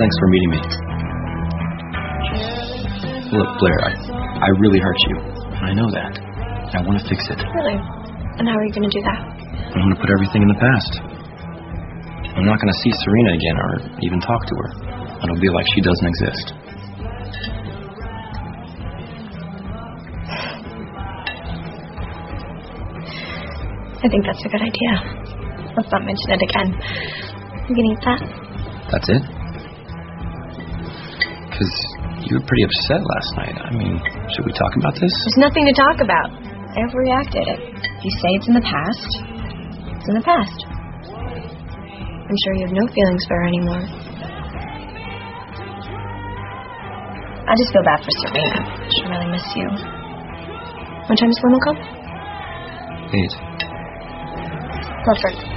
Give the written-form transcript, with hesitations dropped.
Thanks for meeting me. Look, Blair, I really hurt you. I know that. I want to fix it. Really? And how are you going to do that? I want to put everything in the past. I'm not going to see Serena again or even talk to her. It'll be like she doesn't exist. I think that's a good idea. Let's not mention it again. You can eat that. That's it? Because you were pretty upset last night. I mean, should we talk about this? There's nothing to talk about. I overreacted. If you say it's in the past, it's in the past. I'm sure you have no feelings for her anymore. I just feel bad for Serena. She'll really miss you. What time does Limo come? 8. Perfect.